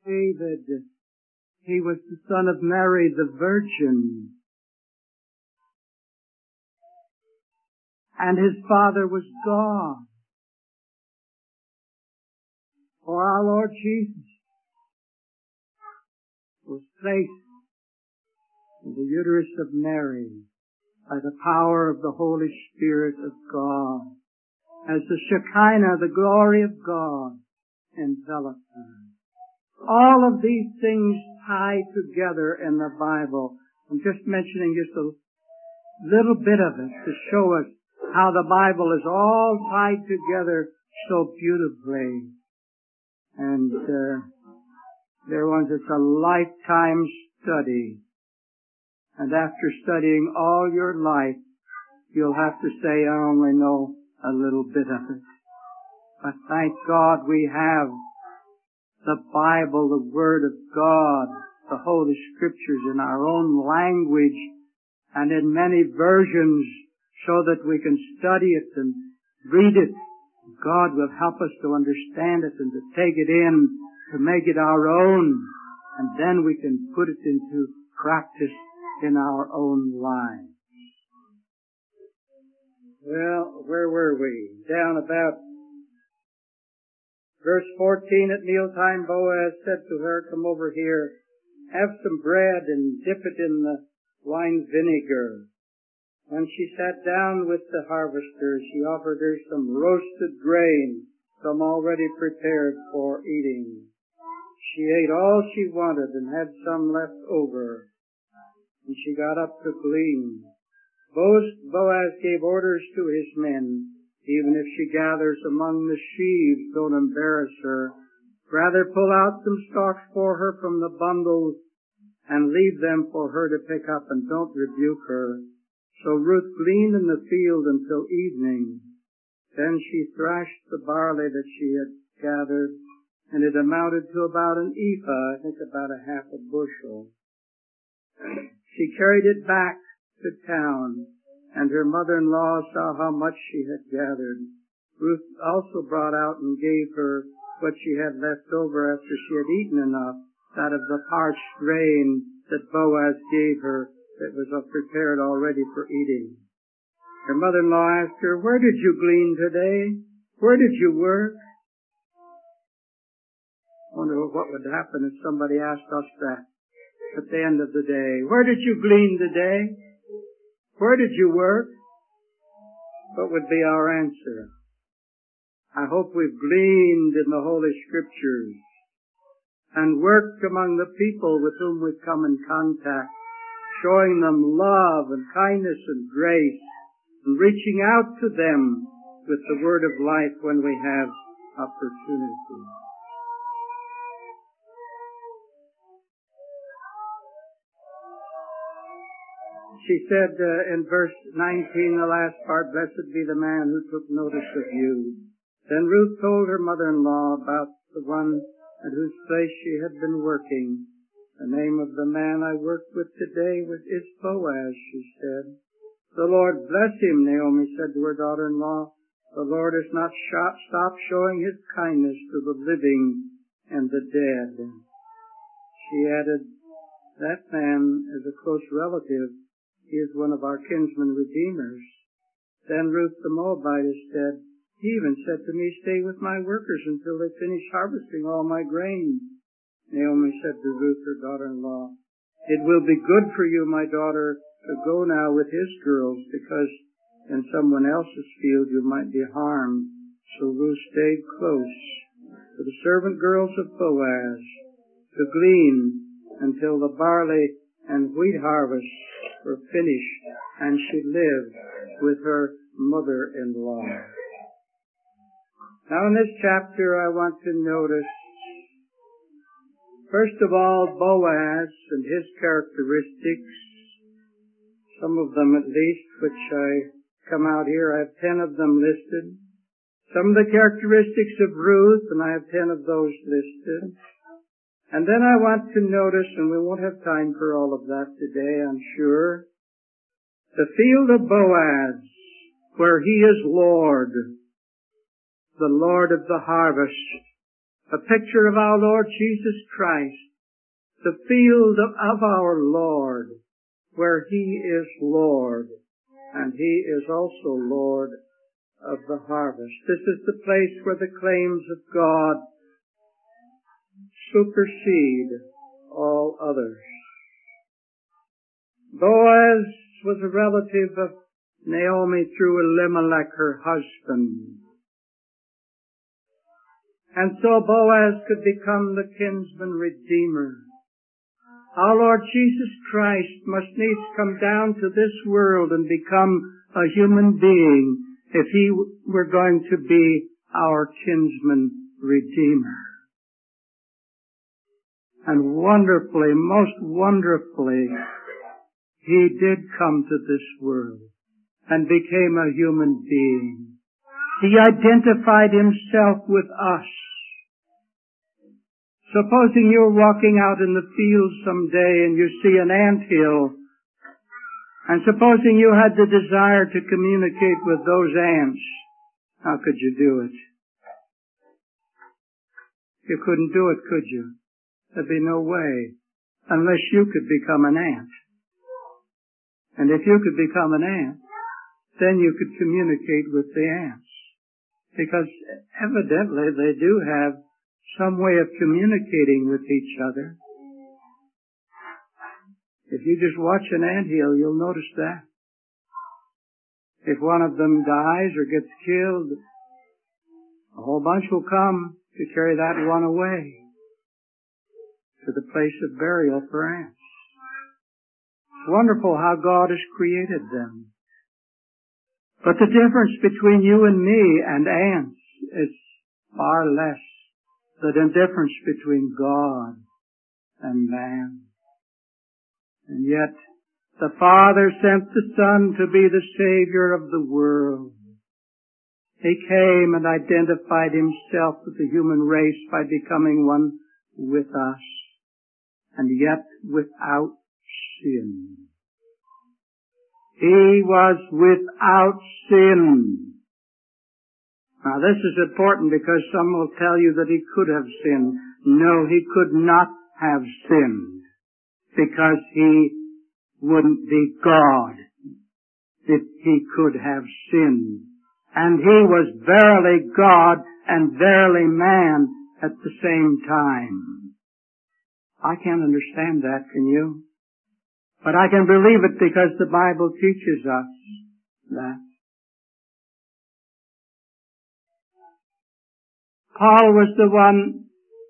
David, he was the son of Mary the Virgin. And his father was God. For our Lord Jesus was placed in the uterus of Mary by the power of the Holy Spirit of God, as the Shekinah, the glory of God, enveloped him. All of these things tie together in the Bible. I'm just mentioning just a little bit of it to show us how the Bible is all tied together so beautifully. And dear ones, it's a lifetime study. And after studying all your life, you'll have to say, I only know a little bit of it. But thank God we have the Bible, the Word of God, the Holy Scriptures in our own language and in many versions so that we can study it and read it. God will help us to understand it and to take it in, to make it our own, and then we can put it into practice in our own lives. Well, where were we? Down about verse 14, at mealtime Boaz said to her, come over here, have some bread and dip it in the wine vinegar. When she sat down with the harvesters, he offered her some roasted grain, some already prepared for eating. She ate all she wanted and had some left over, and she got up to glean. Boaz gave orders to his men, even if she gathers among the sheaves, don't embarrass her. Rather pull out some stalks for her from the bundles and leave them for her to pick up, and don't rebuke her. So Ruth gleaned in the field until evening. Then she thrashed the barley that she had gathered, and it amounted to about an ephah, I think about a half a bushel. She carried it back to town, and her mother-in-law saw how much she had gathered. Ruth also brought out and gave her what she had left over after she had eaten enough, out of the parched grain that Boaz gave her, that was prepared already for eating. Her mother-in-law asked her, where did you glean today? Where did you work? I wonder what would happen if somebody asked us that at the end of the day. Where did you glean today? Where did you work? What would be our answer? I hope we've gleaned in the Holy Scriptures and worked among the people with whom we've come in contact, showing them love and kindness and grace, and reaching out to them with the word of life when we have opportunity. She said in verse 19, the last part, blessed be the man who took notice of you. Then Ruth told her mother-in-law about the one at whose place she had been working. The name of the man I worked with today is Boaz, she said. The Lord bless him, Naomi said to her daughter-in-law. The Lord has not stopped showing his kindness to the living and the dead. She added, that man is a close relative. He is one of our kinsman redeemers. Then Ruth the Moabitess said, he even said to me, stay with my workers until they finish harvesting all my grain. Naomi said to Ruth, her daughter-in-law, it will be good for you, my daughter, to go now with his girls, because in someone else's field you might be harmed. So Ruth stayed close to the servant girls of Boaz to glean until the barley and wheat harvests were finished, and she lived with her mother-in-law. Now in this chapter I want to notice, first of all, Boaz and his characteristics, some of them at least, which I come out here. I have 10 of them listed. Some of the characteristics of Ruth, and I have 10 of those listed. And then I want to notice, and we won't have time for all of that today, I'm sure, the field of Boaz, where he is Lord, the Lord of the harvest a picture of our Lord Jesus Christ, the field of our Lord, where He is Lord, and He is also Lord of the harvest. This is the place where the claims of God supersede all others. Boaz was a relative of Naomi through Elimelech, her husband. And so Boaz could become the kinsman redeemer. Our Lord Jesus Christ must needs come down to this world and become a human being if He were going to be our kinsman redeemer. And wonderfully, most wonderfully, He did come to this world and became a human being. He identified Himself with us. Supposing you're walking out in the field someday and you see an anthill, and supposing you had the desire to communicate with those ants, how could you do it? You couldn't do it, could you? There'd be no way, unless you could become an ant. And if you could become an ant, then you could communicate with the ants. Because evidently they do have some way of communicating with each other. If you just watch an anthill, you'll notice that. If one of them dies or gets killed, a whole bunch will come to carry that one away to the place of burial for ants. It's wonderful how God has created them. But the difference between you and me and ants is far less than the difference between God and man. And yet, the Father sent the Son to be the Savior of the world. He came and identified Himself with the human race by becoming one with us, and yet without sin. He was without sin. Now this is important because some will tell you that He could have sinned. No, He could not have sinned because He wouldn't be God if He could have sinned. And He was verily God and verily man at the same time. I can't understand that, can you? But I can believe it because the Bible teaches us that. Paul was the one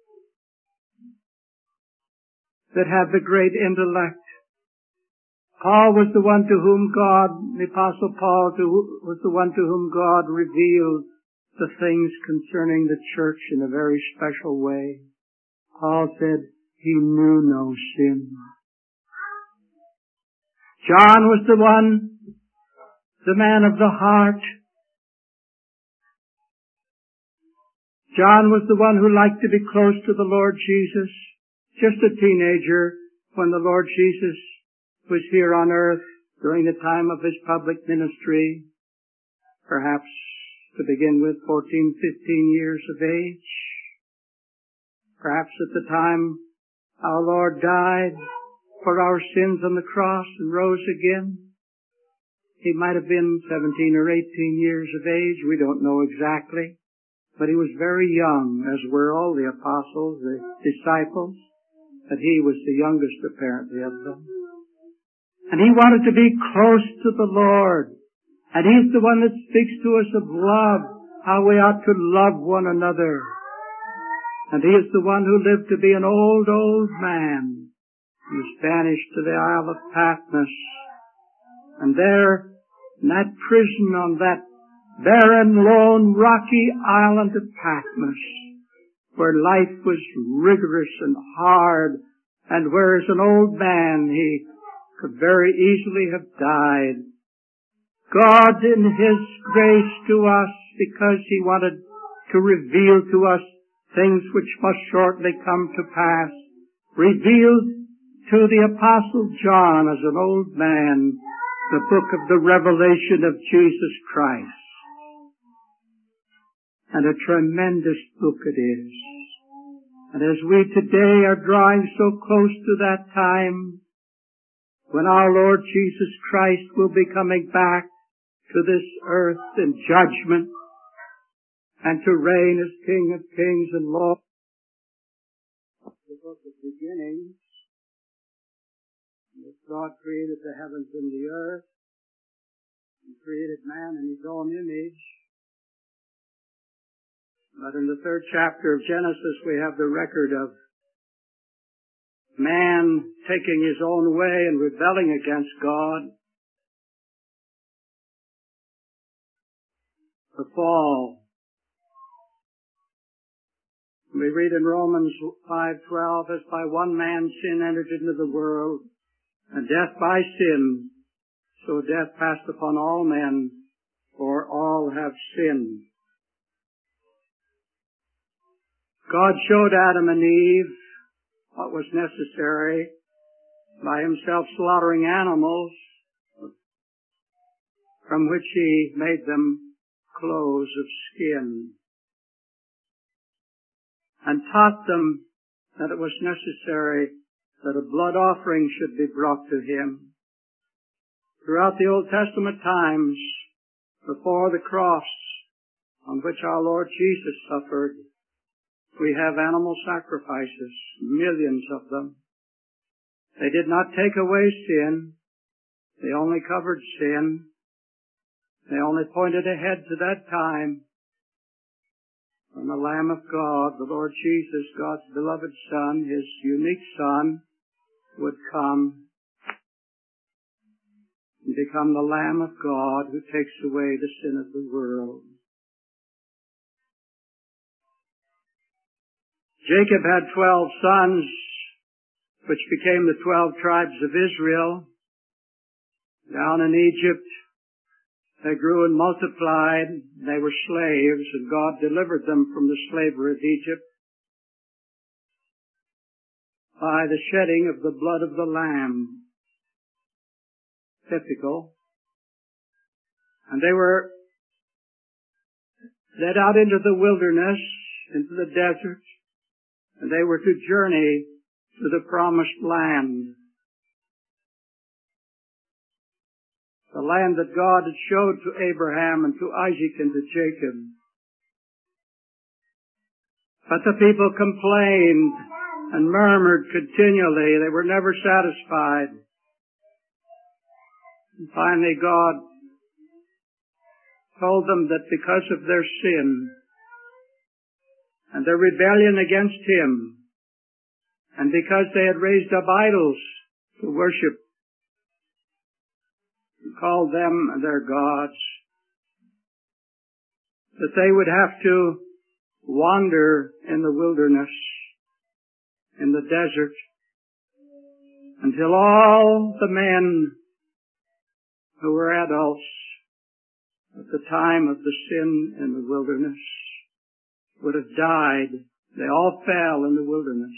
that had the great intellect. Paul was the one to whom God, the Apostle Paul, was the one to whom God revealed the things concerning the church in a very special way. Paul said he knew no sin. John was the one, the man of the heart. John was the one who liked to be close to the Lord Jesus, just a teenager when the Lord Jesus was here on earth during the time of His public ministry, perhaps to begin with 14, 15 years of age. Perhaps at the time our Lord died for our sins on the cross and rose again. He might have been 17 or 18 years of age, we don't know exactly. But he was very young, as were all the apostles, the disciples, but he was the youngest apparently of them. And he wanted to be close to the Lord. And He's the one that speaks to us of love, how we ought to love one another. And He is the one who lived to be an old, old man. He was banished to the Isle of Patmos. And there, in that prison on that barren, lone, rocky island of Patmos, where life was rigorous and hard, and where as an old man he could very easily have died, God in His grace to us, because He wanted to reveal to us things which must shortly come to pass, revealed to the Apostle John as an old man the book of the Revelation of Jesus Christ. And a tremendous book it is. And as we today are drawing so close to that time when our Lord Jesus Christ will be coming back to this earth in judgment and to reign as King of Kings and Lord of the book of beginnings, as God created the heavens and the earth and created man in His own image. But in the 3rd chapter of Genesis we have the record of man taking his own way and rebelling against God. The fall. We read in Romans 5:12, as by one man sin entered into the world, and death by sin, so death passed upon all men, for all have sinned. God showed Adam and Eve what was necessary by Himself slaughtering animals from which He made them clothes of skin, and taught them that it was necessary that a blood offering should be brought to Him. Throughout the Old Testament times, before the cross on which our Lord Jesus suffered, we have animal sacrifices, millions of them. They did not take away sin. They only covered sin. They only pointed ahead to that time when the Lamb of God, the Lord Jesus, God's beloved Son, His unique Son, would come and become the Lamb of God who takes away the sin of the world. Jacob had 12 sons, which became the 12 tribes of Israel. Down in Egypt, they grew and multiplied. They were slaves, and God delivered them from the slavery of Egypt by the shedding of the blood of the Lamb. Typical. And they were led out into the wilderness, into the desert, and they were to journey to the promised land. The land that God had showed to Abraham and to Isaac and to Jacob. But the people complained and murmured continually. They were never satisfied. And finally God told them that because of their sin and their rebellion against Him, and because they had raised up idols to worship, and called them their gods, that they would have to wander in the wilderness, in the desert, until all the men who were adults at the time of the sin in the wilderness would have died. They all fell in the wilderness.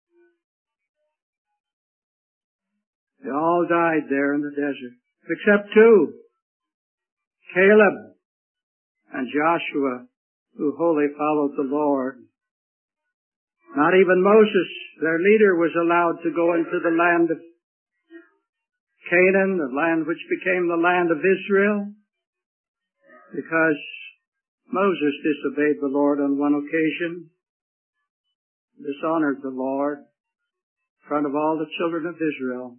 They all died there in the desert, except 2, Caleb and Joshua, who wholly followed the Lord. Not even Moses, their leader, was allowed to go into the land of Canaan, the land which became the land of Israel, because Moses disobeyed the Lord on one occasion, dishonored the Lord in front of all the children of Israel.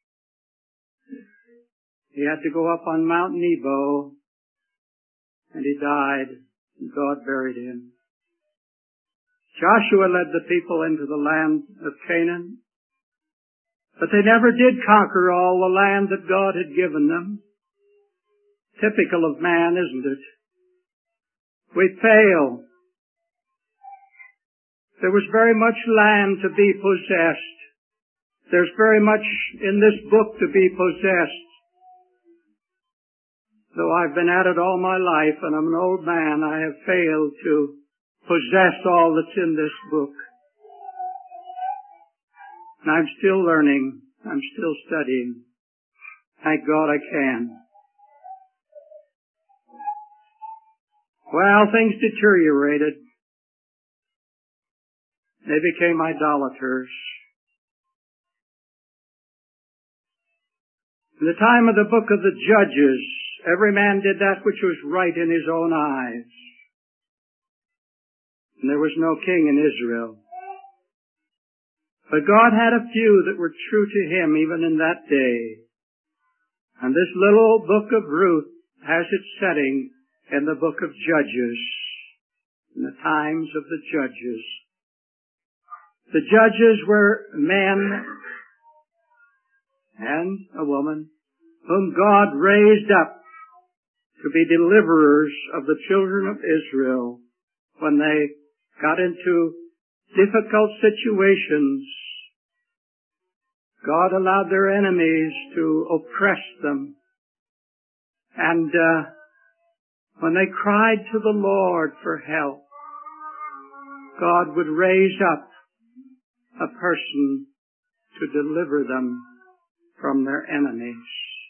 He had to go up on Mount Nebo, and he died, and God buried him. Joshua led the people into the land of Canaan, but they never did conquer all the land that God had given them. Typical of man, isn't it? We fail. There was very much land to be possessed. There's very much in this book to be possessed. Though I've been at it all my life and I'm an old man, I have failed to possess all that's in this book. And I'm still learning. I'm still studying. Thank God I can. Well, things deteriorated. They became idolaters. In the time of the book of the Judges, every man did that which was right in his own eyes. And there was no king in Israel. But God had a few that were true to Him even in that day. And this little book of Ruth has its setting in the book of Judges, in the times of the Judges. The Judges were men and a woman whom God raised up to be deliverers of the children of Israel when they got into difficult situations. God allowed their enemies to oppress them. And when they cried to the Lord for help, God would raise up a person to deliver them from their enemies.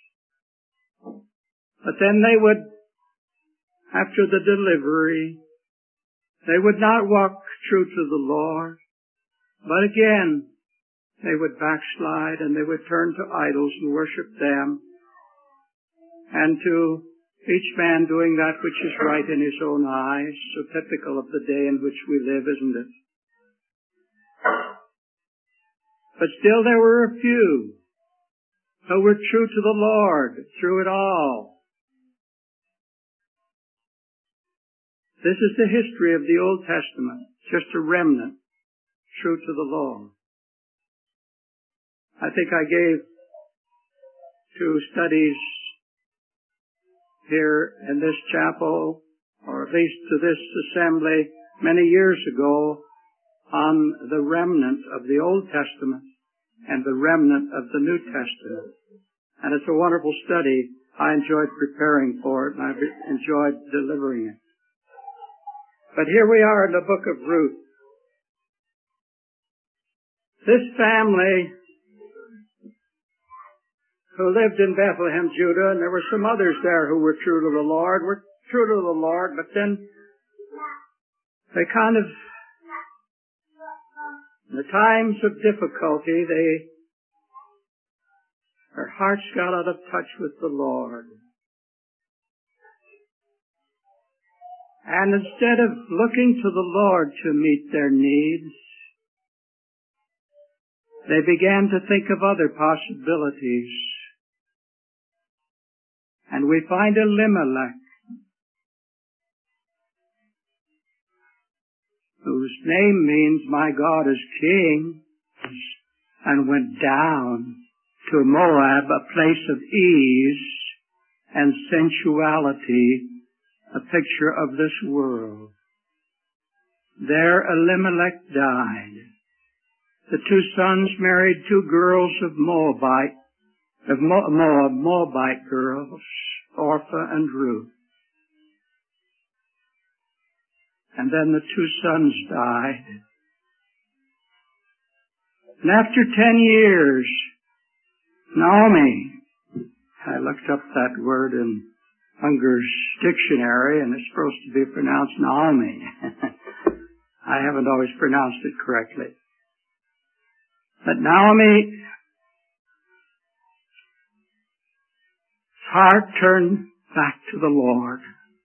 But then they would, after the delivery, they would not walk true to the Lord, but again, they would backslide and they would turn to idols and worship them, and to each man doing that which is right in his own eyes, so typical of the day in which we live, isn't it? But still there were a few who were true to the Lord through it all. This is the history of the Old Testament, just a remnant true to the Lord. I think I gave 2 studies here in this chapel, or at least to this assembly, many years ago on the remnant of the Old Testament and the remnant of the New Testament. And it's a wonderful study. I enjoyed preparing for it, and I enjoyed delivering it. But here we are in the book of Ruth. This family who lived in Bethlehem, Judah, and there were some others there who were true to the Lord, but then they kind of, in the times of difficulty, their hearts got out of touch with the Lord. And instead of looking to the Lord to meet their needs, they began to think of other possibilities. And we find Elimelech, whose name means my God is King, and went down to Moab, a place of ease and sensuality, a picture of this world. There Elimelech died. The 2 sons married 2 girls of Moab, Moabite girls, Orpah and Ruth. And then the 2 sons died. And after 10 years, Naomi, I looked up that word in Unger's dictionary, and it's supposed to be pronounced Naomi. I haven't always pronounced it correctly. But Naomi's heart turned back to the Lord.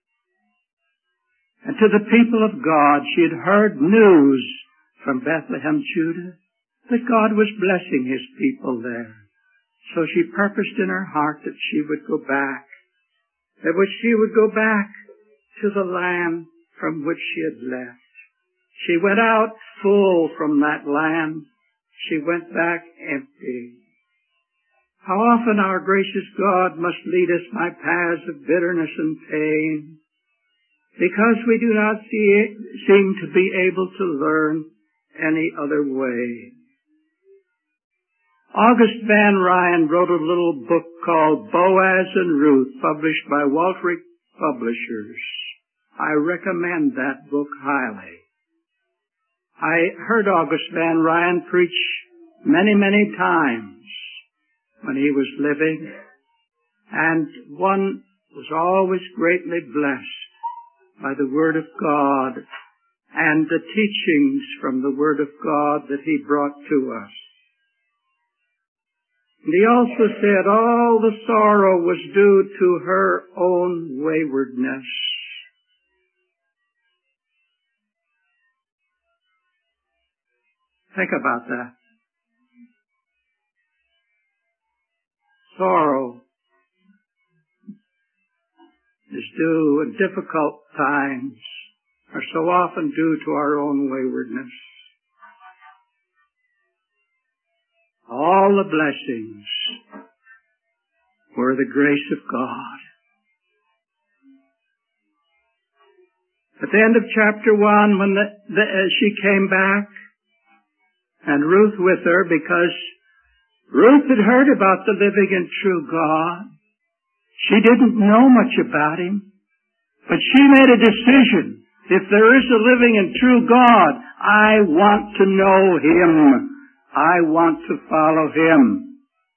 And to the people of God, she had heard news from Bethlehem, Judah, that God was blessing His people there. So she purposed in her heart that she would go back. That she would go back to the land from which she had left. She went out full from that land. She went back empty. How often our gracious God must lead us by paths of bitterness and pain, because we do not seem to be able to learn any other way. August Van Ryan wrote a little book called Boaz and Ruth, published by Waltrip Publishers. I recommend that book highly. I heard August Van Ryan preach many, many times when he was living, and one was always greatly blessed by the Word of God and the teachings from the Word of God that He brought to us. And He also said all the sorrow was due to her own waywardness. Think about that. Sorrow is due in difficult times, are so often due to our own waywardness. All the blessings were the grace of God. At the end of chapter 1, when she came back, and Ruth with her, because Ruth had heard about the living and true God. She didn't know much about Him, but she made a decision. If there is a living and true God, I want to know Him. I want to follow Him.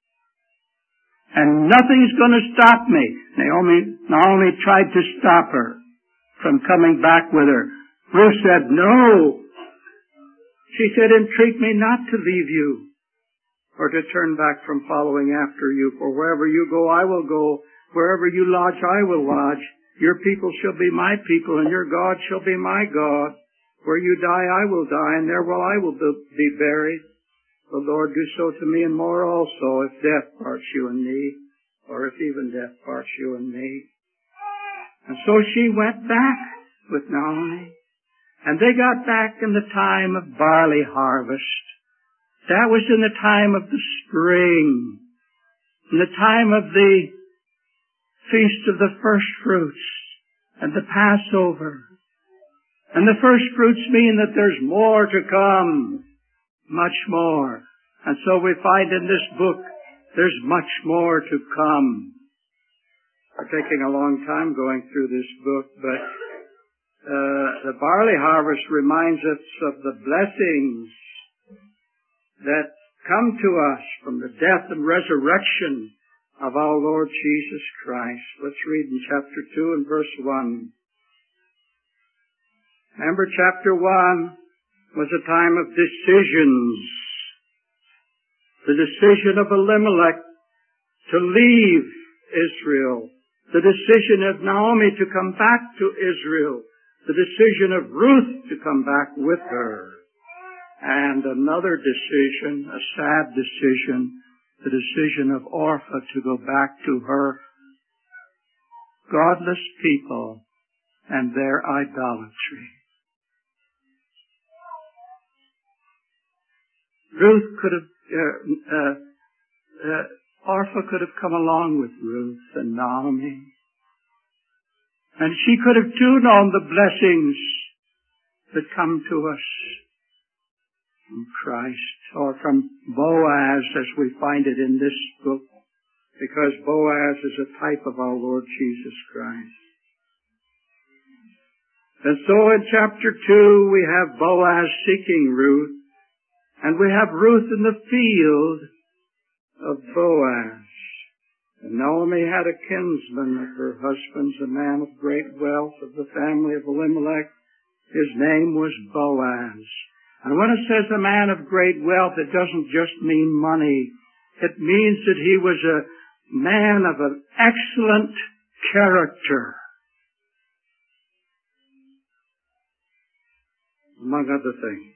And nothing's going to stop me. Naomi tried to stop her from coming back with her. Ruth said, no. She said, entreat me not to leave you or to turn back from following after you. For wherever you go, I will go. Wherever you lodge, I will lodge. Your people shall be my people, and your God shall be my God. Where you die, I will die, and there I will be buried. The Lord do so to me and more also, if death parts you and me, or if even death parts you and me. And so she went back with Naomi. And they got back in the time of barley harvest. That was in the time of the spring, in the time of the feast of the first fruits and the Passover. And the first fruits mean that there's more to come, much more. And so we find in this book, there's much more to come. We're taking a long time going through this book, but the barley harvest reminds us of the blessings that come to us from the death and resurrection of our Lord Jesus Christ. Let's read in chapter 2 and verse 1. Remember, chapter 1 was a time of decisions. The decision of Elimelech to leave Israel. The decision of Naomi to come back to Israel. The decision of Ruth to come back with her. And another decision, a sad decision, the decision of Orpah to go back to her godless people and their idolatry. Orpah could have come along with Ruth and Naomi. And she could have too known the blessings that come to us from Christ, or from Boaz, as we find it in this book, because Boaz is a type of our Lord Jesus Christ. And so in chapter 2 we have Boaz seeking Ruth, and we have Ruth in the field of Boaz. And Naomi had a kinsman of her husband's, a man of great wealth of the family of Elimelech. His name was Boaz. And when it says a man of great wealth, it doesn't just mean money. It means that he was a man of an excellent character, among other things.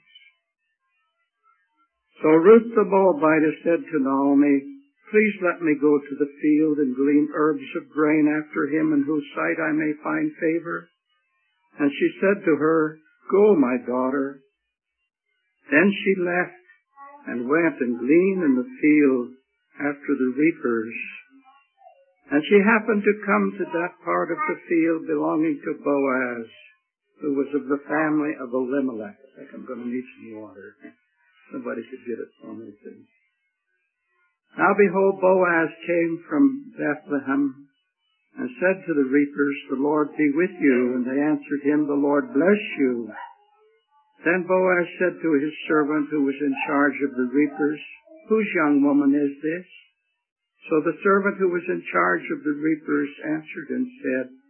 So Ruth the Moabitess said to Naomi, please let me go to the field and glean herbs of grain after him in whose sight I may find favor. And she said to her, go, my daughter. Then she left and went and gleaned in the field after the reapers. And she happened to come to that part of the field belonging to Boaz, who was of the family of Elimelech. I think I'm going to need some water. Somebody could get it for me, please. Now behold, Boaz came from Bethlehem and said to the reapers, the Lord be with you. And they answered him, the Lord bless you. Then Boaz said to his servant who was in charge of the reapers, whose young woman is this? So the servant who was in charge of the reapers answered and said,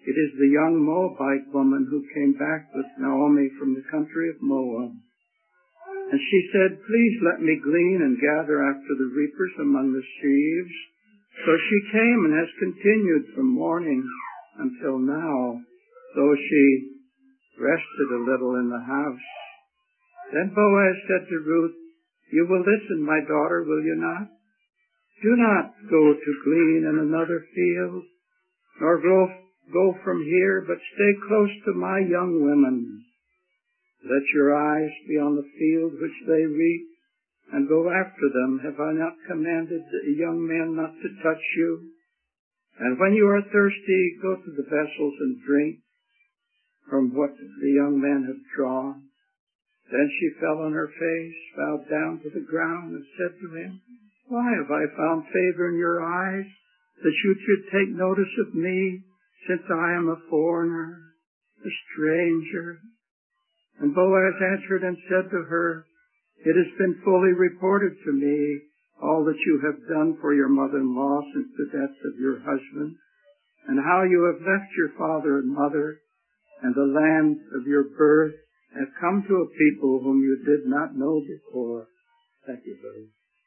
It is the young Moabite woman who came back with Naomi from the country of Moab. And she said, please let me glean and gather after the reapers among the sheaves. So she came and has continued from morning until now, though she rested a little in the house. Then Boaz said to Ruth, you will listen, my daughter, will you not? Do not go to glean in another field, nor go from here, but stay close to my young women. Let your eyes be on the field which they reap, and go after them. Have I not commanded the young men not to touch you? And when you are thirsty, go to the vessels and drink from what the young men have drawn. Then she fell on her face, bowed down to the ground, and said to him, why have I found favor in your eyes, that you should take notice of me, since I am a foreigner, a stranger? And Boaz answered and said to her, it has been fully reported to me all that you have done for your mother-in-law since the death of your husband, and how you have left your father and mother and the land of your birth, and have come to a people whom you did not know before. Thank you, brother.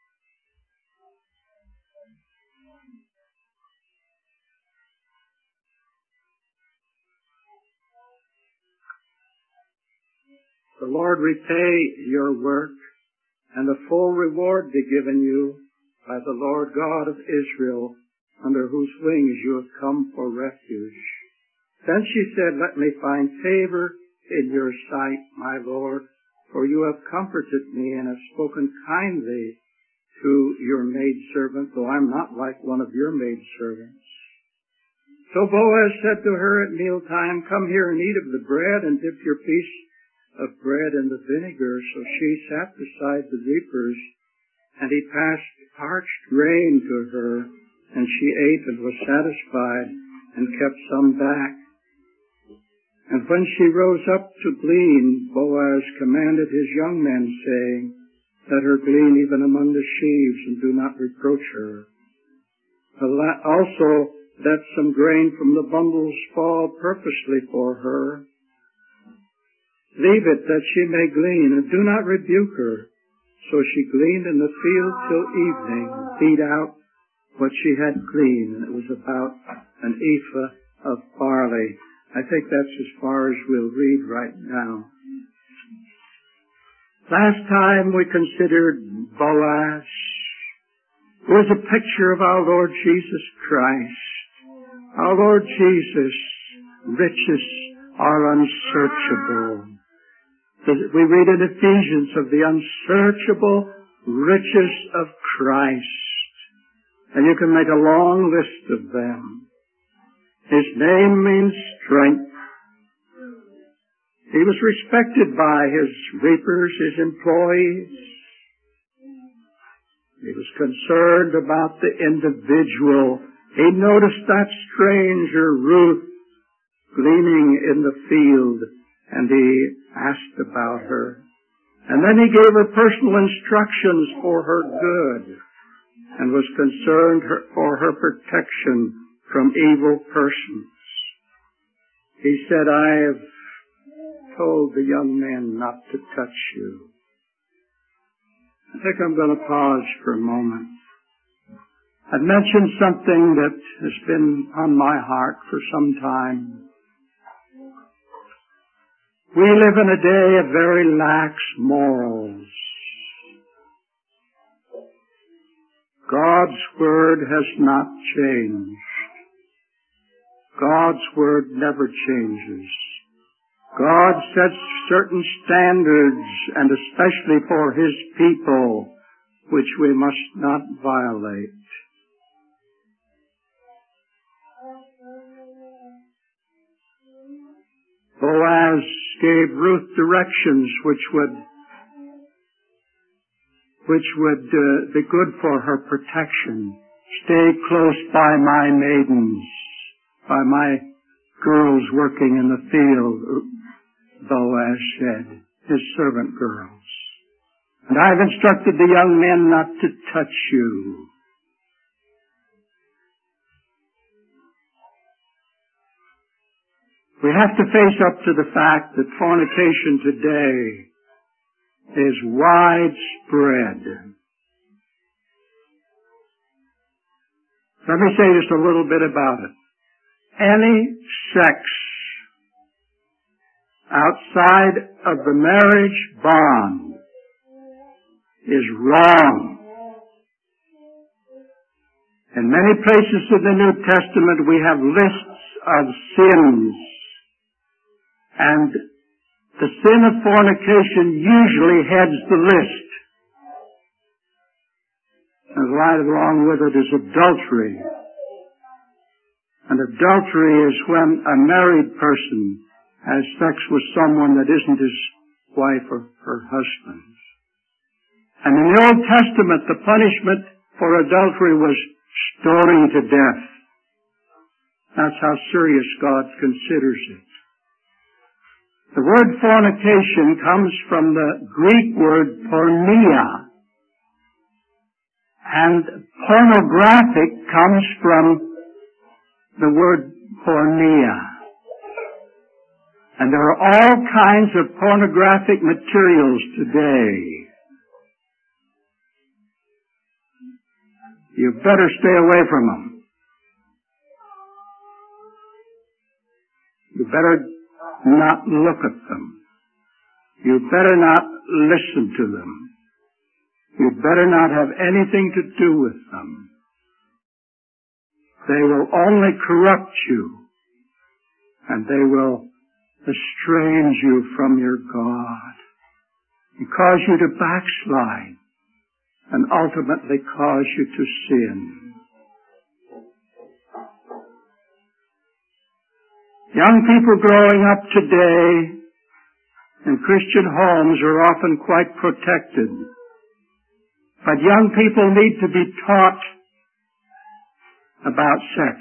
The Lord repay your work, and the full reward be given you by the Lord God of Israel, under whose wings you have come for refuge. Then she said, let me find favor in your sight, my Lord, for you have comforted me and have spoken kindly to your maidservant, though I'm not like one of your maidservants. So Boaz said to her at mealtime, come here and eat of the bread, and dip your piece of bread in the vinegar. So she sat beside the reapers, and he passed parched grain to her, and she ate and was satisfied, and kept some back. And when she rose up to glean, Boaz commanded his young men, saying, let her glean even among the sheaves, and do not reproach her. Also let some grain from the bundles fall purposely for her. Leave it that she may glean, and do not rebuke her. So she gleaned in the field till evening, beat out what she had gleaned, and it was about an ephah of barley. I think that's as far as we'll read right now. Last time we considered Boaz, who was a picture of our Lord Jesus Christ. Our Lord Jesus' riches are unsearchable. We read in Ephesians of the unsearchable riches of Christ. And you can make a long list of them. His name means strength. He was respected by his reapers, his employees. He was concerned about the individual. He noticed that stranger, Ruth, gleaning in the field, and he asked about her. And then he gave her personal instructions for her good, and was concerned for her protection from evil persons. He said, I have told the young men not to touch you. I think I'm going to pause for a moment. I've mentioned something that has been on my heart for some time. We live in a day of very lax morals. God's Word has not changed. God's Word never changes. God sets certain standards, and especially for His people, which we must not violate. Boaz gave Ruth directions which would be good for her protection. Stay close by my maidens, by my girls working in the field, Boaz said, his servant girls. And I've instructed the young men not to touch you. We have to face up to the fact that fornication today is widespread. Let me say just a little bit about it. Any sex outside of the marriage bond is wrong. In many places in the New Testament we have lists of sins, and the sin of fornication usually heads the list. And right along with it is adultery. And adultery is when a married person has sex with someone that isn't his wife or her husband. And in the Old Testament, the punishment for adultery was stoning to death. That's how serious God considers it. The word fornication comes from the Greek word porneia, and pornographic comes from the word porneia. And there are all kinds of pornographic materials today. You better stay away from them. You better not look at them. You better not listen to them. You better not have anything to do with them. They will only corrupt you, and they will estrange you from your God and cause you to backslide and ultimately cause you to sin. Young people growing up today in Christian homes are often quite protected. But young people need to be taught about sex.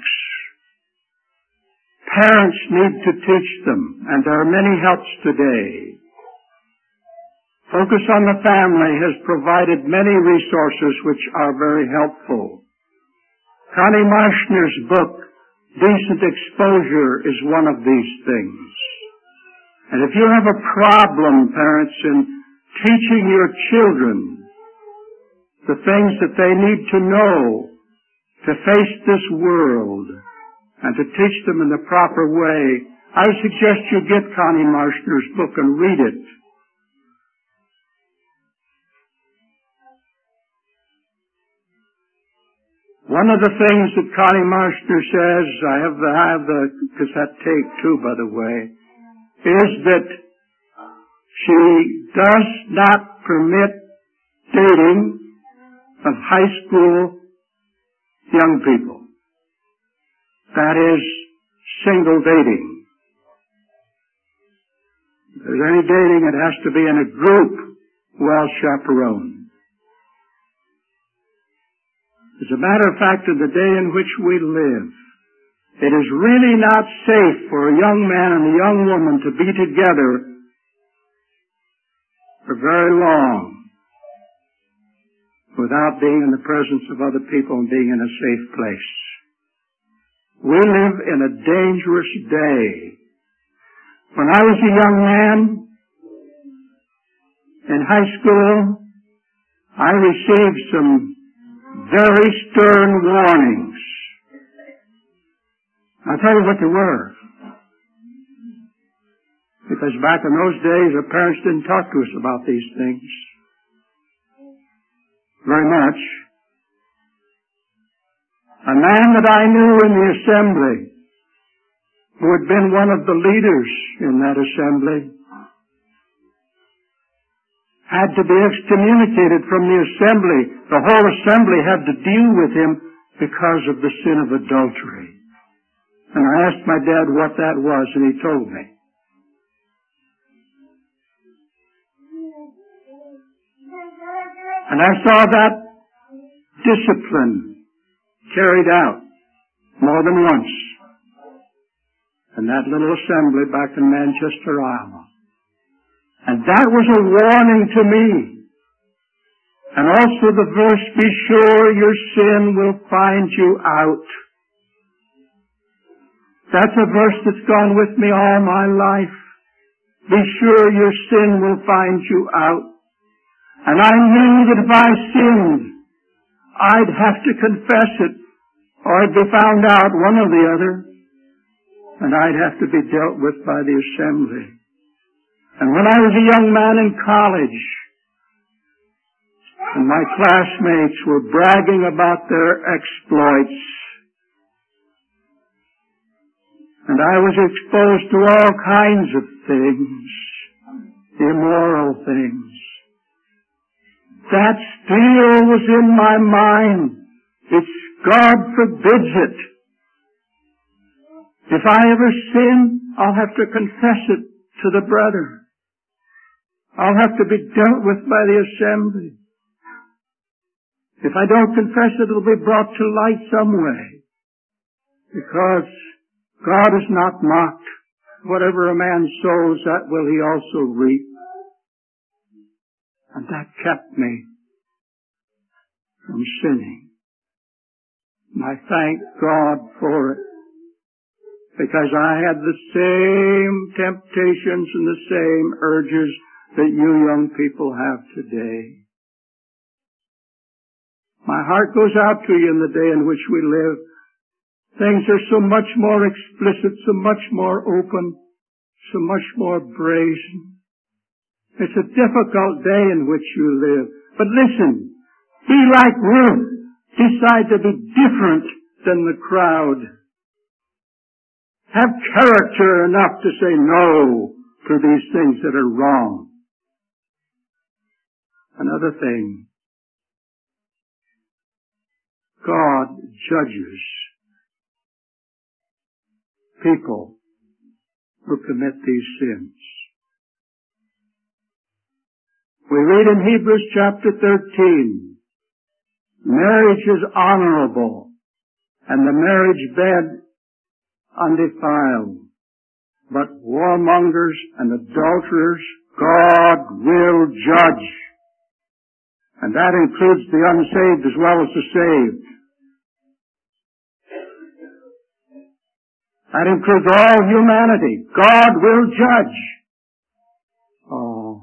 Parents need to teach them, and there are many helps today. Focus on the Family has provided many resources which are very helpful. Connie Marshner's book, Decent Exposure, is one of these things. And if you have a problem, parents, in teaching your children the things that they need to know to face this world and to teach them in the proper way, I would suggest you get Connie Marshner's book and read it. One of the things that Connie Marshner says, I have the cassette tape too, by the way, is that she does not permit dating of high school young people. That is single dating. If there's any dating, it has to be in a group, well chaperoned. As a matter of fact, in the day in which we live, it is really not safe for a young man and a young woman to be together for very long without being in the presence of other people and being in a safe place. We live in a dangerous day. When I was a young man in high school, I received some very stern warnings. I'll tell you what they were. Because back in those days, our parents didn't talk to us about these things very much. A man that I knew in the assembly, who had been one of the leaders in that assembly, had to be excommunicated from the assembly. The whole assembly had to deal with him because of the sin of adultery. And I asked my dad what that was, and he told me. And I saw that discipline carried out more than once in that little assembly back in Manchester, Iowa. And that was a warning to me. And also the verse, be sure your sin will find you out. That's a verse that's gone with me all my life. Be sure your sin will find you out. And I knew that if I sinned, I'd have to confess it, or I'd be found out, one or the other, and I'd have to be dealt with by the assembly. And when I was a young man in college, and my classmates were bragging about their exploits, and I was exposed to all kinds of things, immoral things, that still was in my mind. It's God forbids it. If I ever sin, I'll have to confess it to the brother. I'll have to be dealt with by the assembly. If I don't confess it, it'll be brought to light some way. Because God is not mocked. Whatever a man sows, that will he also reap. And that kept me from sinning. And I thank God for it. Because I had the same temptations and the same urges that you young people have today. My heart goes out to you in the day in which we live. Things are so much more explicit, so much more open, so much more brazen. It's a difficult day in which you live. But listen, be like Ruth. Decide to be different than the crowd. Have character enough to say no to these things that are wrong. Another thing, God judges people who commit these sins. We read in Hebrews chapter 13, marriage is honorable and the marriage bed undefiled, but warmongers and adulterers God will judge. And that includes the unsaved as well as the saved. That includes all humanity. God will judge. Oh,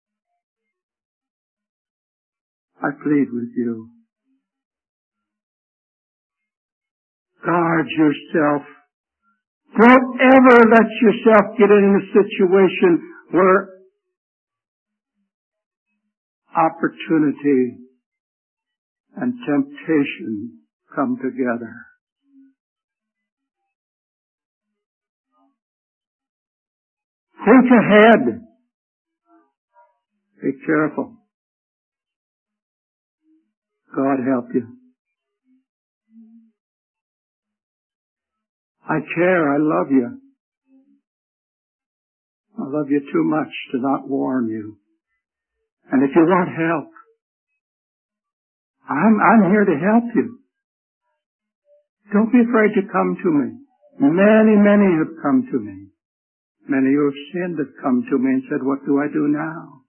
I plead with you. Guard yourself. Don't ever let yourself get in a situation where opportunity and temptation come together. Think ahead. Be careful. God help you. I care. I love you. I love you too much to not warn you. And if you want help, I'm here to help you. Don't be afraid to come to me. Many have come to me. Many who have sinned have come to me and said, what do I do now?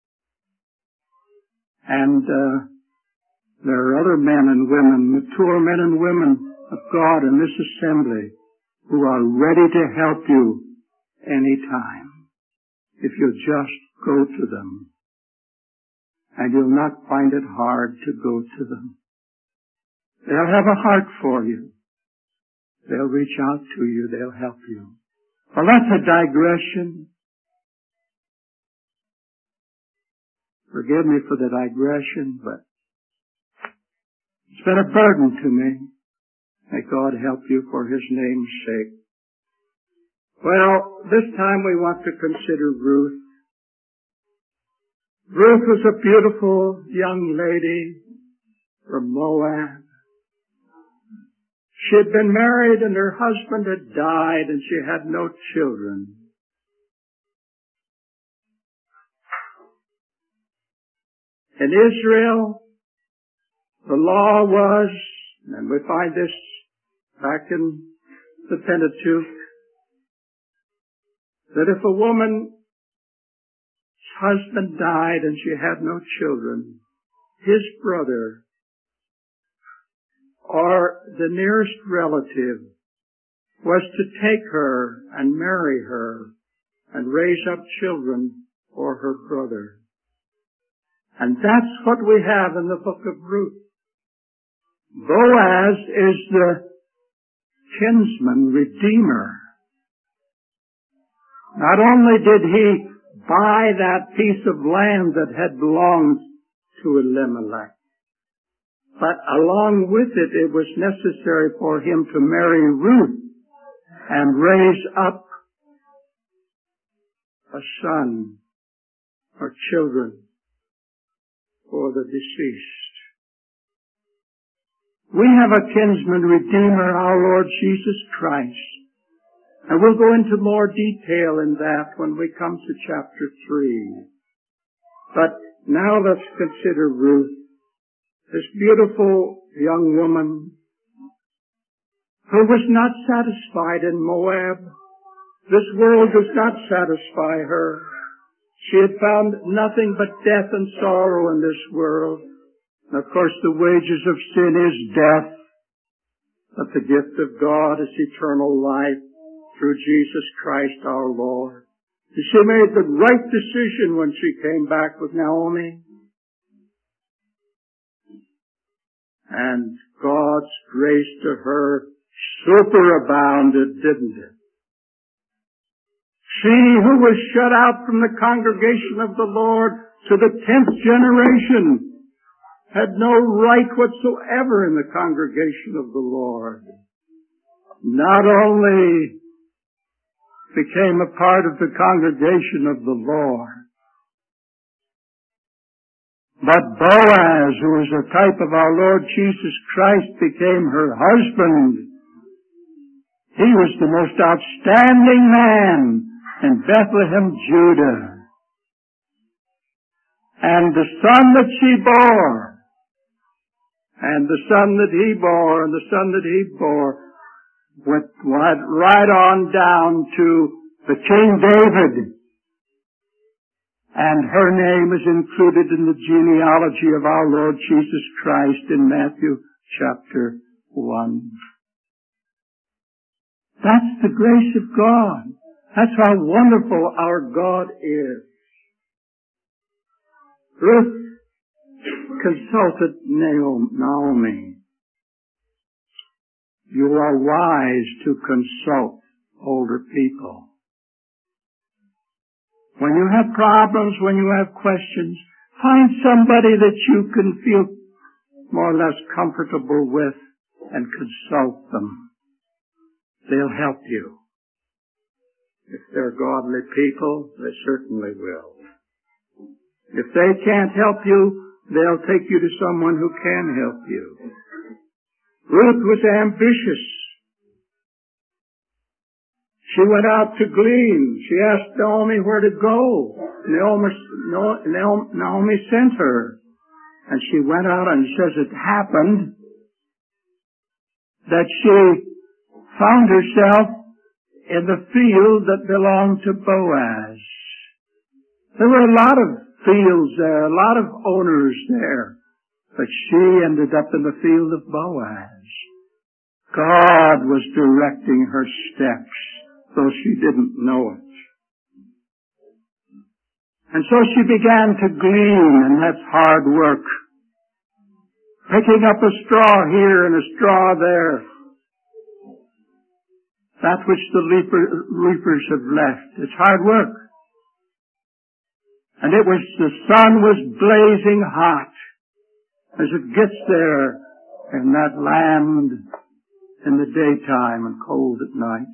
And there are other men and women, mature men and women of God in this assembly who are ready to help you anytime if you'll just go to them. And you'll not find it hard to go to them. They'll have a heart for you. They'll reach out to you. They'll help you. Well, that's a digression. Forgive me for the digression, but it's been a burden to me. May God help you for His name's sake. Well, this time we want to consider Ruth. Ruth was a beautiful young lady from Moab. She had been married and her husband had died and she had no children. In Israel, the law was, and we find this back in the Pentateuch, that if a woman's husband died and she had no children, his brother or the nearest relative was to take her and marry her and raise up children for her brother. And that's what we have in the book of Ruth. Boaz is the kinsman redeemer. Not only did he buy that piece of land that had belonged to Elimelech, but along with it, it was necessary for him to marry Ruth and raise up a son or children for the deceased. We have a kinsman redeemer, our Lord Jesus Christ. And we'll go into more detail in that when we come to chapter 3. But now let's consider Ruth, this beautiful young woman who was not satisfied in Moab. This world does not satisfy her. She had found nothing but death and sorrow in this world. And of course the wages of sin is death, but the gift of God is eternal life through Jesus Christ our Lord. She made the right decision when she came back with Naomi. And God's grace to her superabounded, didn't it? She who was shut out from the congregation of the Lord to the 10th generation had no right whatsoever in the congregation of the Lord. Not only became a part of the congregation of the Lord, but Boaz, who was a type of our Lord Jesus Christ, became her husband. He was the most outstanding man in Bethlehem, Judah. And the son that she bore, and the son that he bore, and the son that he bore, went right on down to the King David. And her name is included in the genealogy of our Lord Jesus Christ in Matthew chapter 1. That's the grace of God. That's how wonderful our God is. Ruth consulted Naomi. You are wise to consult older people. When you have problems, when you have questions, find somebody that you can feel more or less comfortable with and consult them. They'll help you. If they're godly people, they certainly will. If they can't help you, they'll take you to someone who can help you. Ruth was ambitious. She went out to glean. She asked Naomi where to go. Naomi sent her. And she went out, and says it happened that she found herself in the field that belonged to Boaz. There were a lot of fields there, a lot of owners there, but she ended up in the field of Boaz. God was directing her steps, though she didn't know it. And so she began to glean, and that's hard work. Picking up a straw here and a straw there. That which the reapers have left. It's hard work. And the sun was blazing hot as it gets there in that land in the daytime and cold at night.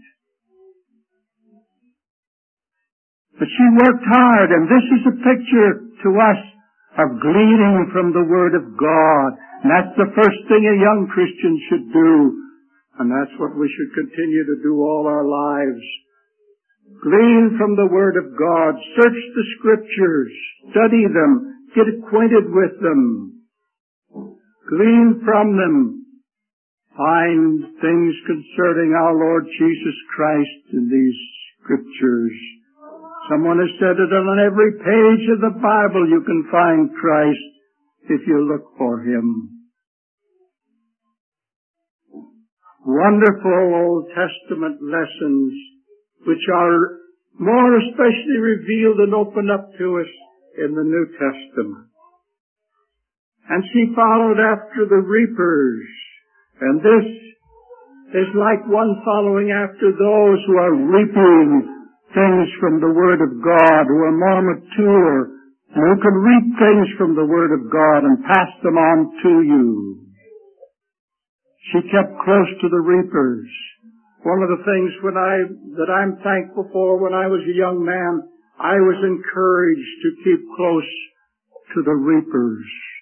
But she worked hard, and this is a picture to us of gleaning from the Word of God. And that's the first thing a young Christian should do. And that's what we should continue to do all our lives. Glean from the Word of God. Search the Scriptures. Study them. Get acquainted with them. Glean from them. Find things concerning our Lord Jesus Christ in these Scriptures. Someone has said that on every page of the Bible you can find Christ if you look for Him. wonderful Old Testament lessons which are more especially revealed and opened up to us in the New Testament. And she followed after the reapers, and this is like one following after those who are reaping things from the Word of God, who are more mature, and who can reap things from the Word of God and pass them on to you. She kept close to the reapers. One of the things that I'm thankful for when I was a young man, I was encouraged to keep close to the reapers.